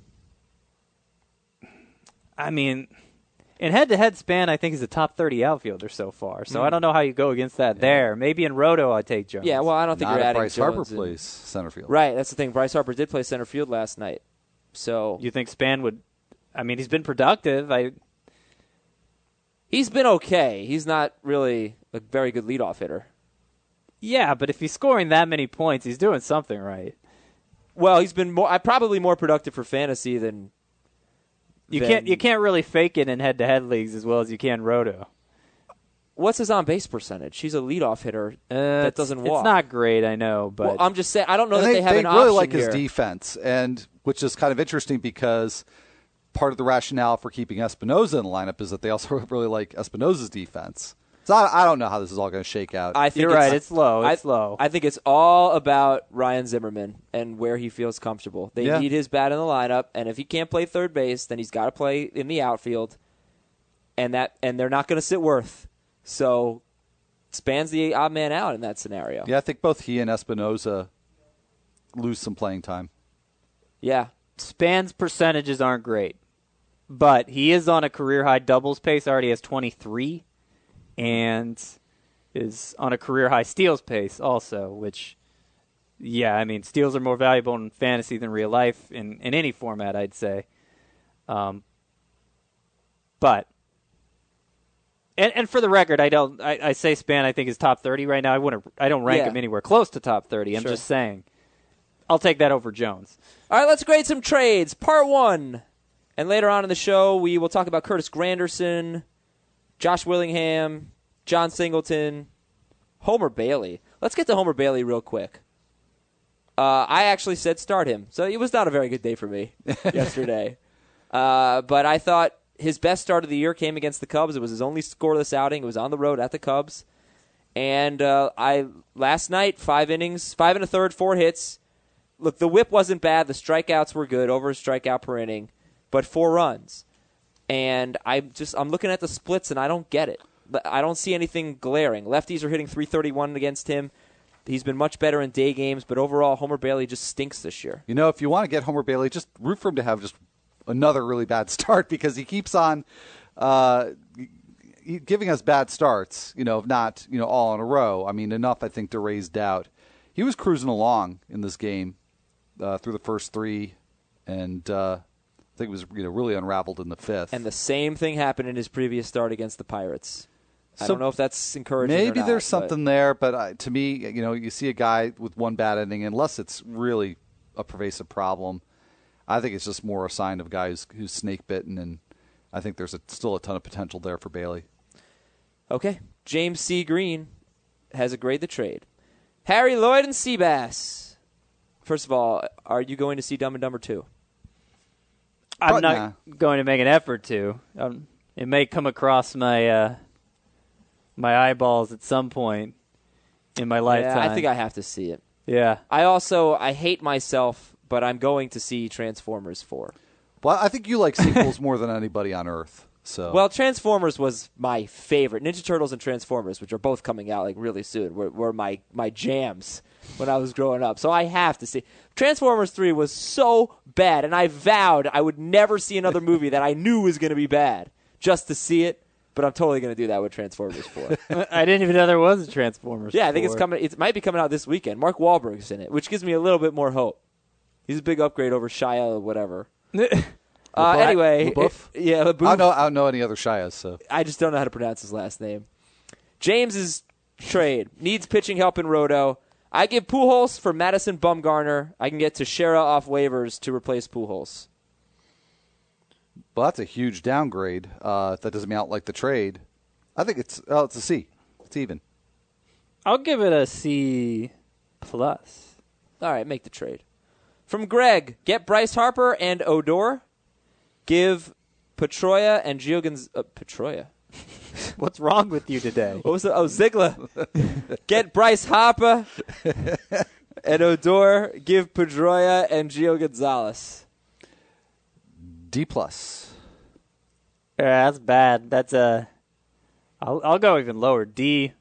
I mean, in head-to-head Span, I think he's a top 30 outfielder so far. So I don't know how you go against that there. Maybe in Roto, I'd take Jones. Yeah, well, I don't think Not you're if adding Bryce Jones. Harper plays center field. Right, that's the thing. Bryce Harper did play center field last night. So You think Span would? I mean, he's been productive. he's been okay. He's not really a very good leadoff hitter. Yeah, but if he's scoring that many points, he's doing something right. Well, he's been probably more productive for fantasy than You can't really fake it in head-to-head leagues as well as you can Roto. What's his on-base percentage? He's a leadoff hitter that doesn't walk. It's not great, I know, but Well, I'm just saying, I don't know And that they have an really option like his here. defense, and which is kind of interesting because part of the rationale for keeping Espinoza in the lineup is that they also really like Espinoza's defense. So I don't know how this is all going to shake out. I think you're right. It's low. It's low. I think it's all about Ryan Zimmerman and where he feels comfortable. They Yeah. need his bat in the lineup, and if he can't play third base, then he's got to play in the outfield, and they're not going to sit Worth. So Span's the odd man out in that scenario. Yeah, I think both he and Espinoza lose some playing time. Yeah. Span's percentages aren't great, but he is on a career-high doubles pace, already has 23, and is on a career-high steals pace also, which, yeah, I mean, steals are more valuable in fantasy than real life in any format, I'd say. But, and for the record, I say Span I think is top 30 right now. I don't rank him anywhere close to top 30. I'm just saying. I'll take that over Jones. All right, let's grade some trades. Part 1. And later on in the show, we will talk about Curtis Granderson, Josh Willingham, John Singleton, Homer Bailey. Let's get to Homer Bailey real quick. I actually said start him, so it was not a very good day for me yesterday. But I thought his best start of the year came against the Cubs. It was his only scoreless outing. It was on the road at the Cubs. And last night, 5 innings, 5 1/3, 4 hits. Look, the whip wasn't bad. The strikeouts were good, over a strikeout per inning, but 4 runs. And I'm looking at the splits, and I don't get it. I don't see anything glaring. Lefties are hitting .331 against him. He's been much better in day games, but overall, Homer Bailey just stinks this year. If you want to get Homer Bailey, just root for him to have just another really bad start because he keeps on giving us bad starts, if not, all in a row. I mean, enough, I think, to raise doubt. He was cruising along in this game through the first 3, and I think it was really unraveled in the 5th. And the same thing happened in his previous start against the Pirates. I don't know if that's encouraging maybe or not, there's something there, but to me, you see a guy with one bad inning, unless it's really a pervasive problem, I think it's just more a sign of a guy who's snake bitten, and I think there's still a ton of potential there for Bailey. Okay. James C. Green has agreed the trade. Harry Lloyd and Seabass. First of all, are you going to see Dumb and Dumber 2? I'm not going to make an effort to. It may come across my my eyeballs at some point in my lifetime. Yeah, I think I have to see it. Yeah. I hate myself, but I'm going to see Transformers 4. Well, I think you like sequels more than anybody on Earth. So. Well, Transformers was my favorite. Ninja Turtles and Transformers, which are both coming out really soon, were my jams when I was growing up. So I have to see. Transformers 3 was so bad, and I vowed I would never see another movie that I knew was going to be bad just to see it. But I'm totally going to do that with Transformers 4. I didn't even know there was a Transformers 4. Yeah, I think it's coming. It might be coming out this weekend. Mark Wahlberg's in it, which gives me a little bit more hope. He's a big upgrade over Shia whatever. Anyway, LaBeouf. I don't know any other Shias, so I just don't know how to pronounce his last name. James's trade needs pitching help in Roto. I give Pujols for Madison Bumgarner. I can get Teixeira off waivers to replace Pujols. Well, that's a huge downgrade. That doesn't mean I don't like the trade. I think it's a C. It's even. I'll give it a C+. All right, make the trade. From Greg, get Bryce Harper and Odor. Give Pedroia and Gio Pedroia. What's wrong with you today? What was it? Oh, Ziegler. Get Bryce Harper and Odor. Give Pedroia and Gio Gonzalez. D+. Yeah, that's bad. That's I'll go even lower. D-.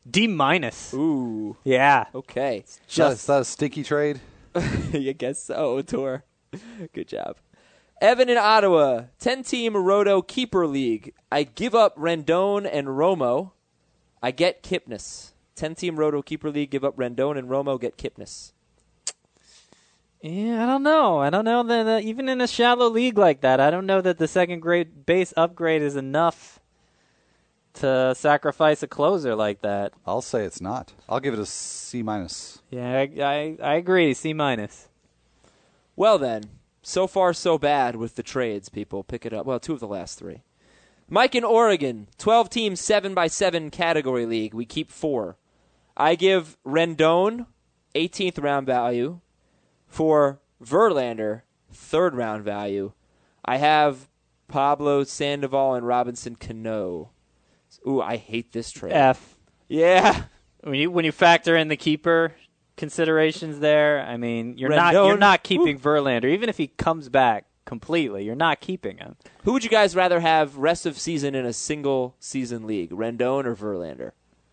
Ooh. Yeah. Okay. Is that a stinky trade? I guess so, Odor. Good job. Evan in Ottawa, 10-team Roto Keeper League. I give up Rendon and Romo. I get Kipnis. 10-team Roto Keeper League, give up Rendon and Romo, get Kipnis. Yeah, I don't know that even in a shallow league like that, I don't know that the second grade base upgrade is enough to sacrifice a closer like that. I'll say it's not. I'll give it a C-. Yeah, I agree, C-. Well then, so far so bad with the trades, people. Pick it up. Well, 2 of the last 3. Mike in Oregon, 12-team 7x7 category league. We keep 4. I give Rendon 18th round value for Verlander 3rd round value. I have Pablo Sandoval and Robinson Cano. Ooh, I hate this trade. F. Yeah. When you factor in the keeper considerations there, I mean, you're Rendon, not keeping Verlander. Even if he comes back completely, you're not keeping him. Who would you guys rather have rest of season in a single season league, Rendon or Verlander?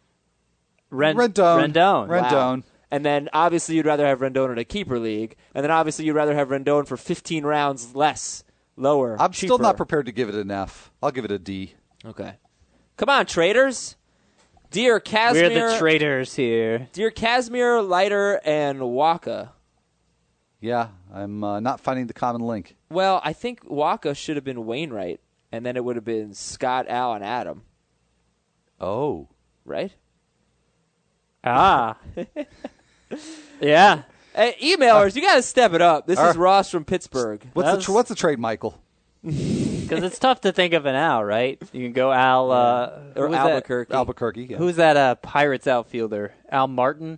Rendon. Wow. And then obviously you'd rather have Rendon in a keeper league, and then obviously you'd rather have Rendon for 15 rounds lower. I'm cheaper. still not prepared to give it an F. I'll give it a D. Okay. Come on, traders. Dear Casimir. We're the traders here. Dear Casimir, Leiter, and Waka. Yeah, I'm not finding the common link. Well, I think Waka should have been Wainwright, and then it would have been Scott, Al, and Adam. Oh. Right? Ah. Yeah. Hey, emailers, you got to step it up. This is Ross from Pittsburgh. What's the trade, Michael? Because it's tough to think of an Al, right? You can go Al or Albuquerque. Albuquerque, yeah. Who's that Pirates outfielder? Al Martin?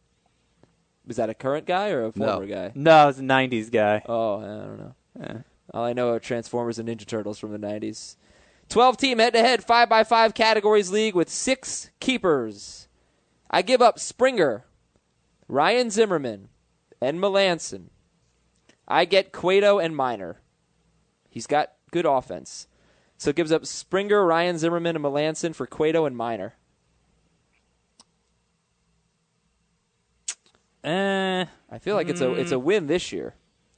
Was that a current guy or a former guy? No, it was a 90s guy. Oh, I don't know. All I know are Transformers and Ninja Turtles from the 90s. 12-team head-to-head 5x5 categories league with 6 keepers. I give up Springer, Ryan Zimmerman, and Melanson. I get Cueto and Minor. He's got good offense. So it gives up Springer, Ryan Zimmerman, and Melanson for Cueto and Minor. I feel like it's a win this year.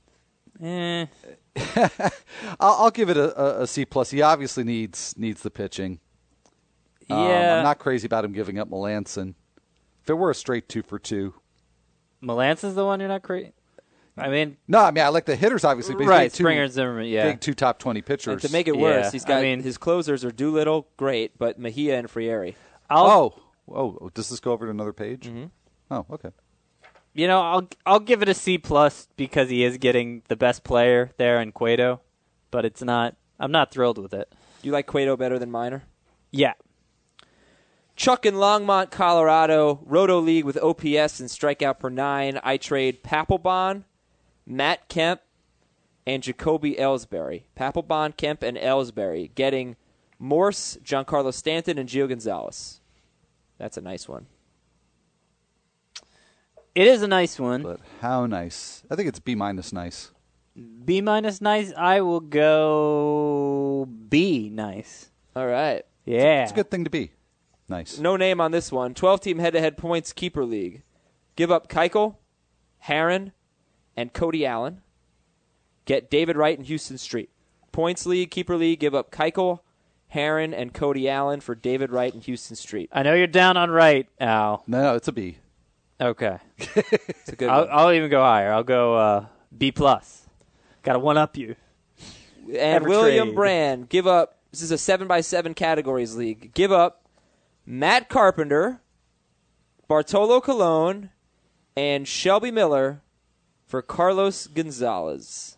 I'll give it a C+. He obviously needs the pitching. Yeah. I'm not crazy about him giving up Melanson. If it were a straight 2 for 2. Melanson's the one you're not crazy? No, I like the hitters, obviously. But right, Springer and Zimmerman, big 2 top 20 pitchers. And to make it worse, he's got his closers are Doolittle, great, but Mejia and Frieri. Does this go over to another page? Mm-hmm. Oh, okay. I'll give it a C+ because he is getting the best player there in Cueto, but I'm not thrilled with it. You like Cueto better than Minor? Yeah. Chuck in Longmont, Colorado, Roto League with OPS and strikeout per 9. I trade Papelbon, Matt Kemp, and Jacoby Ellsbury. Papelbon, Kemp, and Ellsbury getting Morse, Giancarlo Stanton, and Gio Gonzalez. That's a nice one. It is a nice one. But how nice? I think it's B- nice. B- nice. I will go B nice. All right. Yeah. It's a good thing to be. Nice. No name on this one. 12-team head-to-head points keeper league. Give up Keuchel, Herron, and Cody Allen. Get David Wright and Houston Street. Points league, keeper league. Give up Keuchel, Herron, and Cody Allen for David Wright and Houston Street. I know you're down on Wright, Al. No, it's a B. Okay. It's a good one. I'll even go higher. I'll go B+. Got to one-up you. And William Brand, give up, this is a 7x7 categories league. Give up Matt Carpenter, Bartolo Colon, and Shelby Miller for Carlos Gonzalez.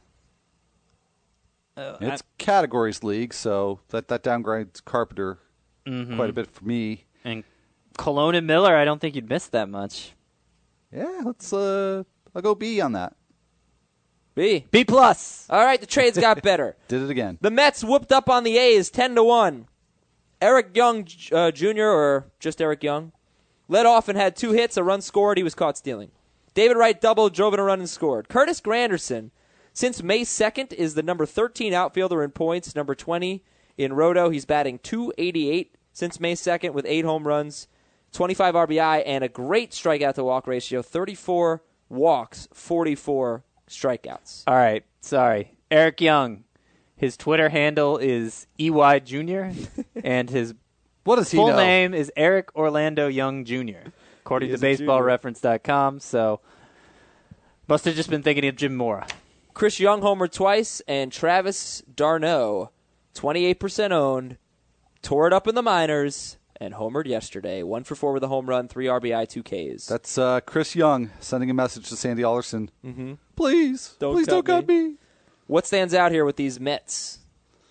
It's categories league, so that downgrades Carpenter quite a bit for me. And Colon and Miller, I don't think you'd miss that much. Yeah, I'll go B on that. B. B+. All right, the trades got better. Did it again. The Mets whooped up on the A's 10-1. Eric Young Jr., or just Eric Young, led off and had 2 hits, a run scored. He was caught stealing. David Wright doubled, drove in a run, and scored. Curtis Granderson, since May 2nd, is the number 13 outfielder in points, number 20 in Roto. He's batting .288 since May 2nd with 8 home runs, 25 RBI, and a great strikeout-to-walk ratio, 34 walks, 44 strikeouts. All right, sorry. Eric Young, his Twitter handle is EY Jr., and his what does he full know? name is Eric Orlando Young Jr., according to BaseballReference.com, so must have just been thinking of Jim Mora. Chris Young homered twice, and Travis d'Arnaud, 28% owned, tore it up in the minors, and homered yesterday. 1 for 4 with a home run, 3 RBI, 2 Ks. That's Chris Young sending a message to Sandy Alderson. Mm-hmm. Please don't cut me. What stands out here with these Mets?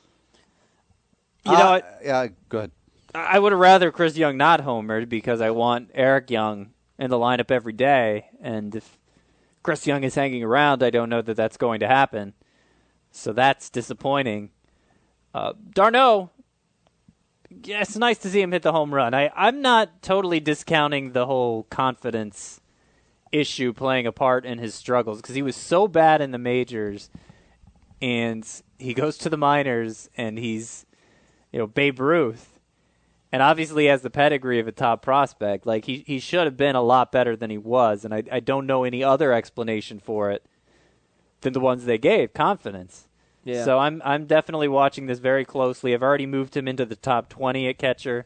You know what? Yeah, go ahead. I would have rather Chris Young not homered because I want Eric Young in the lineup every day, and if Chris Young is hanging around, I don't know that that's going to happen. So that's disappointing. d'Arnaud, yeah, it's nice to see him hit the home run. I'm not totally discounting the whole confidence issue playing a part in his struggles because he was so bad in the majors, and he goes to the minors, and he's Babe Ruth, and obviously has the pedigree of a top prospect. Like he should have been a lot better than he was, and I don't know any other explanation for it than the ones they gave, confidence. Yeah. So I'm definitely watching this very closely. I've already moved him into the top 20 at catcher,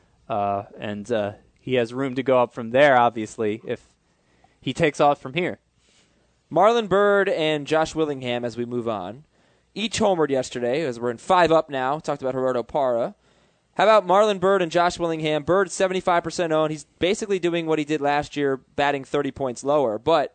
and he has room to go up from there, obviously, if he takes off from here. Marlon Byrd and Josh Willingham, as we move on, each homered yesterday, as we're in 5 up now. Talked about Gerardo Parra. How about Marlon Byrd and Josh Willingham? Byrd 75% owned. He's basically doing what he did last year, batting 30 points lower. But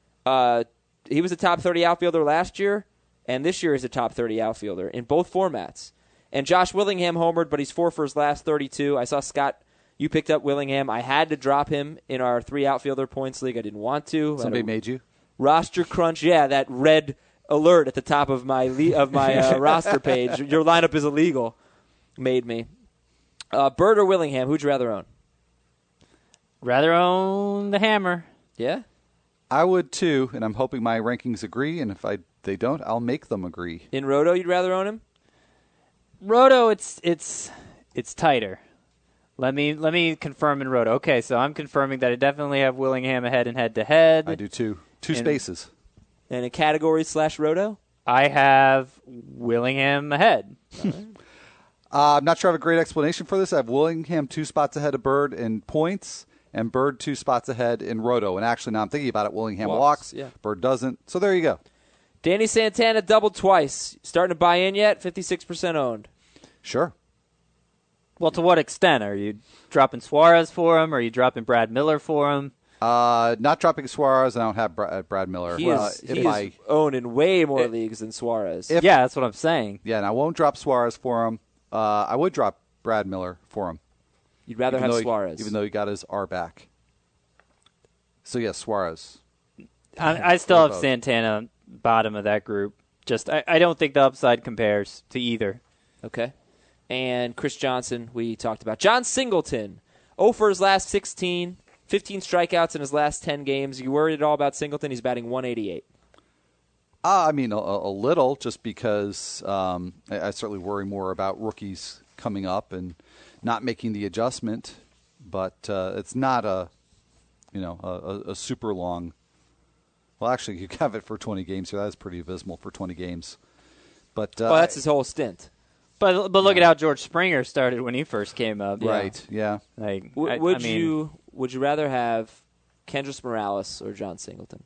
he was a top 30 outfielder last year, and this year is a top 30 outfielder in both formats. And Josh Willingham homered, but he's 4 for his last 32. I saw, Scott, you picked up Willingham. I had to drop him in our 3 outfielder points league. I didn't want to. Somebody made you? Roster crunch, yeah, that red alert at the top of my roster page. Your lineup is illegal. Made me. Bird or Willingham? Who'd you rather own? Rather own the Hammer. Yeah? I would too, and I'm hoping my rankings agree, and if they don't, I'll make them agree. In Roto, you'd rather own him? Roto, it's tighter. Let me confirm in Roto. Okay, so I'm confirming that I definitely have Willingham ahead in head-to-head. I do too. Two spaces. And in category / Roto? I have Willingham ahead. I'm not sure I have a great explanation for this. I have Willingham 2 spots ahead of Bird in points, and Bird 2 spots ahead in Roto. And actually, now I'm thinking about it, Willingham walks, yeah. Bird doesn't. So there you go. Danny Santana doubled twice. Starting to buy in yet? 56% owned. Sure. Well, to what extent? Are you dropping Suarez for him? Or are you dropping Brad Miller for him? Not dropping Suarez, and I don't have Brad Miller. He is owned in way more leagues than Suarez. Yeah, that's what I'm saying. Yeah, and I won't drop Suarez for him. I would drop Brad Miller for him. You'd rather have Suarez. Even though he got his R back. So, yes, Suarez. I still have Santana bottom of that group. Just I don't think the upside compares to either. Okay. And Chris Johnson, we talked about. John Singleton, 0 for his last 16, 15 strikeouts in his last 10 games. You worried at all about Singleton? He's batting 188. I mean, a little, just because I certainly worry more about rookies coming up and not making the adjustment. But it's not a super long. Well, actually, you have it for 20 games, so that's pretty abysmal for 20 games. But that's his whole stint. But look at how George Springer started when he first came up. Right? Yeah. Like, would you rather have Kendrys Morales or John Singleton?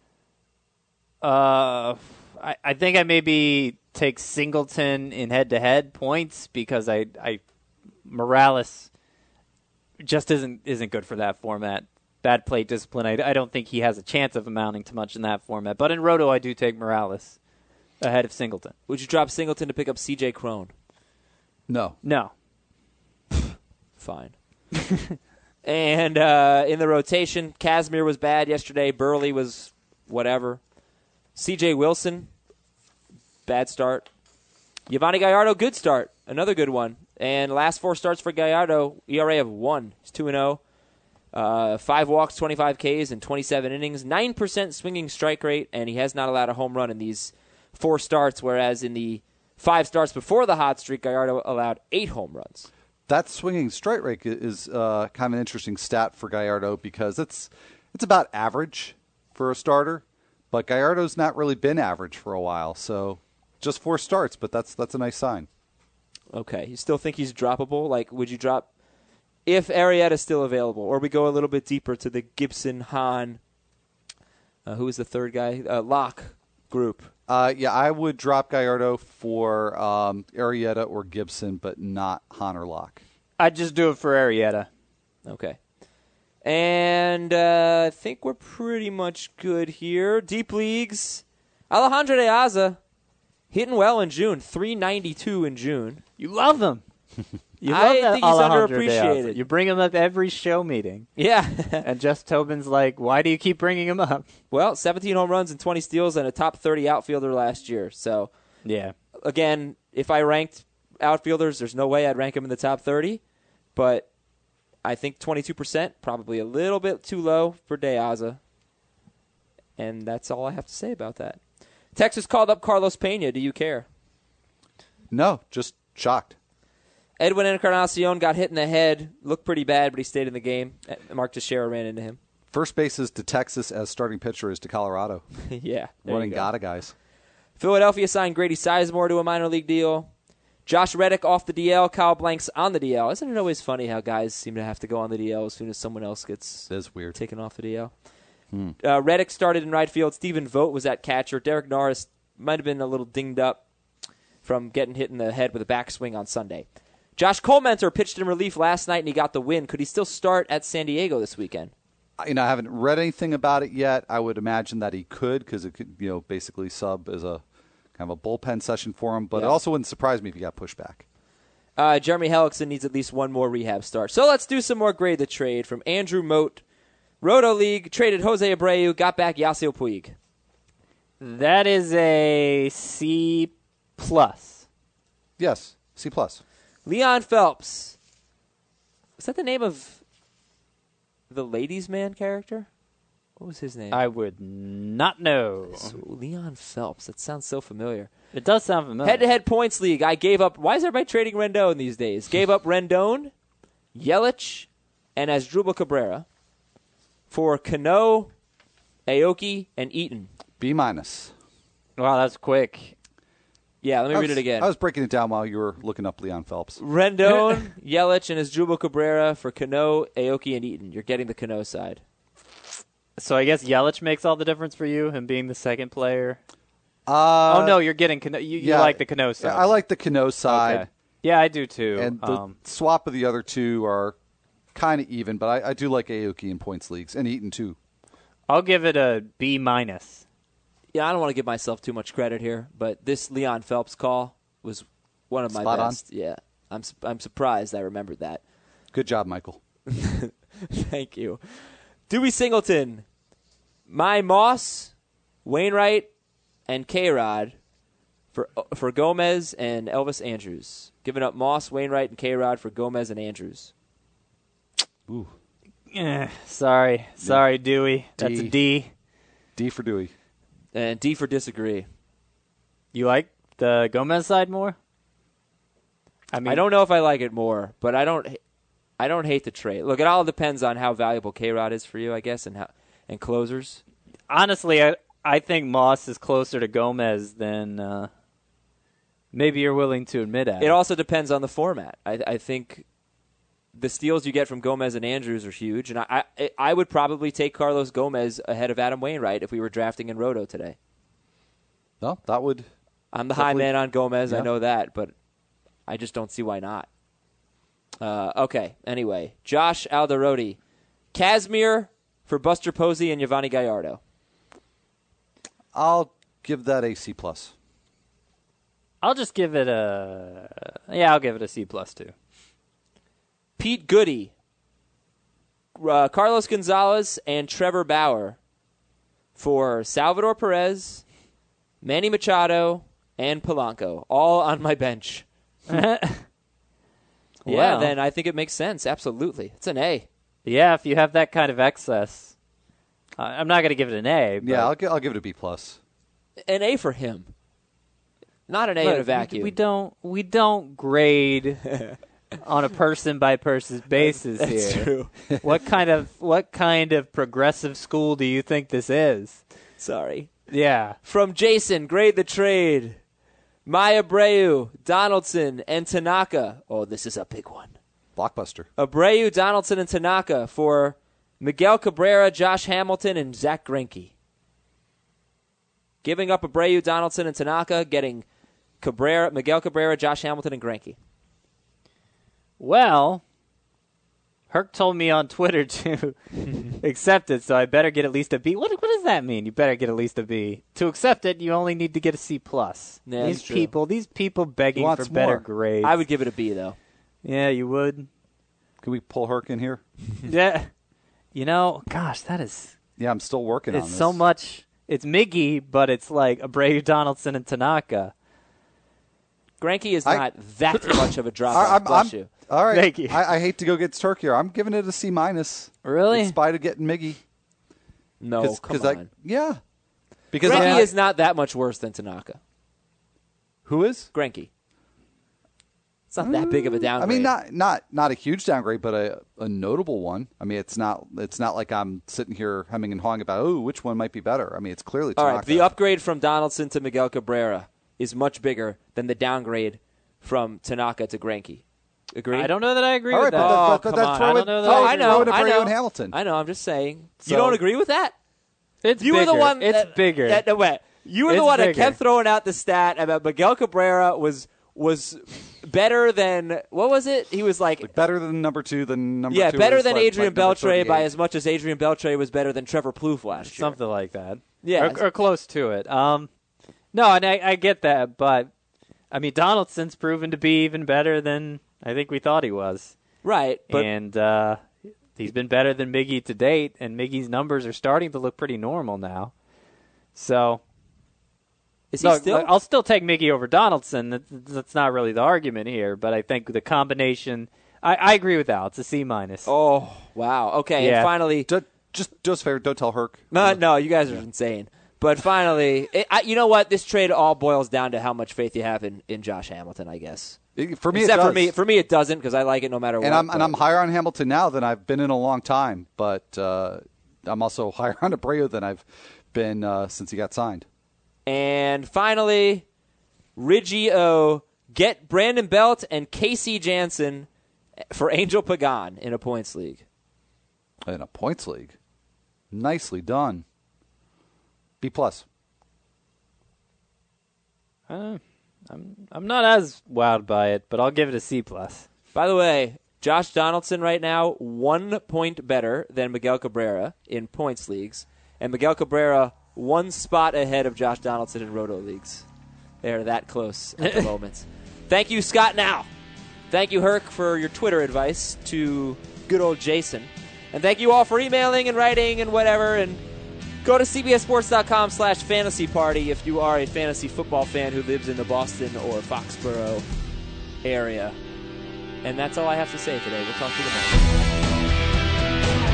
I think I maybe take Singleton in head-to-head points because Morales just isn't good for that format. Bad plate discipline. I don't think he has a chance of amounting to much in that format. But in Roto, I do take Morales ahead of Singleton. Would you drop Singleton to pick up C.J. Cron? No. Fine. And in the rotation, Kazmir was bad yesterday. Burley was whatever. C.J. Wilson, bad start. Yovani Gallardo, good start. Another good one. And last 4 starts for Gallardo, ERA of 1. He's 2-0. 5 walks, 25 Ks, and 27 innings. 9% swinging strike rate, and he has not allowed a home run in these 4 starts, whereas in the 5 starts before the hot streak, Gallardo allowed 8 home runs. That swinging strike rate is kind of an interesting stat for Gallardo because it's about average for a starter, but Gallardo's not really been average for a while, so just 4 starts, but that's a nice sign. Okay. You still think he's droppable? Like, would you drop if Arrieta's still available? Or we go a little bit deeper to the Gibson, Hahn, who is the third guy? Locke group. Yeah, I would drop Gallardo for Arrieta or Gibson, but not Hahn or Locke. I'd just do it for Arrieta. Okay. And I think we're pretty much good here. Deep leagues. Alejandro De Aza hitting well in June. 392 in June. You love him. I think he's underappreciated. You bring him up every show meeting. Yeah. And Jess Tobin's like, why do you keep bringing him up? Well, 17 home runs and 20 steals and a top 30 outfielder last year. So, yeah. Again, if I ranked outfielders, there's no way I'd rank him in the top 30. But I think 22%, probably a little bit too low for De Aza. And that's all I have to say about that. Texas called up Carlos Pena. Do you care? No, just shocked. Edwin Encarnacion got hit in the head. Looked pretty bad, but he stayed in the game. Mark Teixeira ran into him. First bases to Texas as starting pitcher is to Colorado. Yeah. Running Gata guys. Philadelphia signed Grady Sizemore to a minor league deal. Josh Reddick off the DL. Kyle Blanks on the DL. Isn't it always funny how guys seem to have to go on the DL as soon as someone else gets weird. taken off the DL? Reddick started in right field. Stephen Vogt was at catcher. Derek Norris might have been a little dinged up from getting hit in the head with a backswing on Sunday. Josh Colmenter pitched in relief last night, and he got the win. Could he still start at San Diego this weekend? I haven't read anything about it yet. I would imagine that he could because it could, basically sub as a kind of a bullpen session for him. But It also wouldn't surprise me if he got pushed back. Jeremy Hellickson needs at least one more rehab start. So let's do some more grade the trade from Andrew Moat. Roto League traded Jose Abreu, got back Yasiel Puig. That is a C+. Yes, C+. Leon Phelps. Was that the name of the Ladies' Man character? What was his name? I would not know. Leon Phelps. That sounds so familiar. It does sound familiar. Head-to-head points league. I gave up. Why is everybody trading Rendon these days? Gave up Rendon, Yelich, and Asdrubal Cabrera for Cano, Aoki, and Eaton. B-. Wow, that's quick. Yeah, let me read it again. I was breaking it down while you were looking up Leon Phelps. Rendon, Yelich, and Asdrubal Cabrera for Cano, Aoki, and Eaton. You're getting the Cano side. So I guess Yelich makes all the difference for you, him being the second player. Oh no, you're getting Cano. You like the Cano side. Yeah, I like the Cano side. Okay. Yeah, I do too. And the swap of the other two are kind of even, but I do like Aoki in points leagues and Eaton too. I'll give it a B-. Yeah, I don't want to give myself too much credit here, but this Leon Phelps call was one of my Spot best. Yeah, I'm surprised I remembered that. Good job, Michael. Thank you. Dewey Singleton, my Moss, Wainwright, and K-Rod for Gomez and Elvis Andrews. Giving up Moss, Wainwright, and K-Rod for Gomez and Andrews. Ooh. Sorry, Dewey. That's a D. D for Dewey. And D for disagree. You like the Gomez side more? I don't know if I like it more, but I don't hate the trade. Look, it all depends on how valuable K-Rod is for you, I guess, and closers. Honestly, I think Moss is closer to Gomez than maybe you're willing to admit at. It also depends on the format. I think the steals you get from Gomez and Andrews are huge, and I would probably take Carlos Gomez ahead of Adam Wainwright if we were drafting in Roto today. No, that would. I'm the high man on Gomez, yeah. I know that, but I just don't see why not. Okay, anyway, Josh Alderodi. Kazmir for Buster Posey and Yovani Gallardo. I'll give that a C+. I'll just give it I'll give it a C+ too. Pete Goody, Carlos Gonzalez, and Trevor Bauer for Salvador Perez, Manny Machado, and Polanco, all on my bench. Yeah, then I think it makes sense. Absolutely. It's an A. Yeah, if you have that kind of excess. I'm not going to give it an A. But Yeah, I'll give it a B+. An A for him. Not an A in a vacuum. We don't grade on a person by person basis That's here. true. What kind of progressive school do you think this is? Sorry. Yeah. From Jason, grade the trade. Maya Abreu, Donaldson, and Tanaka. Oh, this is a big one. Blockbuster. Abreu, Donaldson, and Tanaka for Miguel Cabrera, Josh Hamilton, and Zach Greinke. Giving up Abreu, Donaldson, and Tanaka, getting Miguel Cabrera, Josh Hamilton, and Greinke. Well, Herc told me on Twitter to accept it, so I better get at least a B. What does that mean? You better get at least a B. To accept it, you only need to get a C+. Yeah, these people begging for better grades. I would give it a B, though. Yeah, you would. Can we pull Herc in here? Yeah. Gosh, that is... Yeah, I'm still working on this. It's so much... It's Miggy, but it's like Abreu, Donaldson, and Tanaka. Greinke is not that much of a drop-off. Bless you. All right. Thank you. I hate to go get Turk here. I'm giving it a C-. Really? In spite of getting Miggy. No, come on. Yeah. Because Greinke is not that much worse than Tanaka. Who is? Greinke. It's not that big of a downgrade. I mean, not a huge downgrade, but a notable one. I mean, it's not like I'm sitting here hemming and hawing about, which one might be better. I mean, it's clearly Tanaka. All right, the upgrade from Donaldson to Miguel Cabrera is much bigger than the downgrade from Tanaka to Greinke. Agree? I don't know that I agree All with right, that. but come on. throw I it. don't know that throw I it- agree. throw it to I Abreu know. and Hamilton. I know. I'm just saying. So- You don't agree with that? It's You bigger. were the one. It's bigger. You were the It's one that bigger. kept throwing out the stat about Miguel Cabrera was better than what was it? He was like Better than number 2. yeah, two better is than like Adrian number Beltre by 38. as much as Adrian Beltre was better than Trevor Plouffe last year. Something like that. Yeah. Or close to it. No, and I get that, but I mean, Donaldson's proven to be even better than I think we thought he was. Right, but And he's been better than Miggy to date, and Miggy's numbers are starting to look pretty normal now. So, Is he still? I'll still take Mickey over Donaldson. That's not really the argument here, but I think the combination. I agree with Al. It's a C-. Oh, wow. Okay, Yeah. and finally. Just do us a favor. Don't tell Herc. No, you guys are insane. But finally, you know what? This trade all boils down to how much faith you have in Josh Hamilton, I guess. For me, Except it does. for me, it doesn't because I like it no matter what. And I'm higher on Hamilton now than I've been in a long time. But I'm also higher on Abreu than I've been since he got signed. And finally, Riggio, get Brandon Belt and Casey Jansen for Angel Pagan in a points league. In a points league. Nicely done. B+. I'm not as wowed by it, but I'll give it a C+. By the way, Josh Donaldson right now 1 point better than Miguel Cabrera in points leagues, and Miguel Cabrera 1 spot ahead of Josh Donaldson in roto leagues. They are that close at the moment. Thank you, Scott Now. Thank you, Herc, for your Twitter advice to good old Jason. And thank you all for emailing and writing and whatever. And go to cbssports.com/fantasy party if you are a fantasy football fan who lives in the Boston or Foxborough area. And that's all I have to say today. We'll talk to you tomorrow.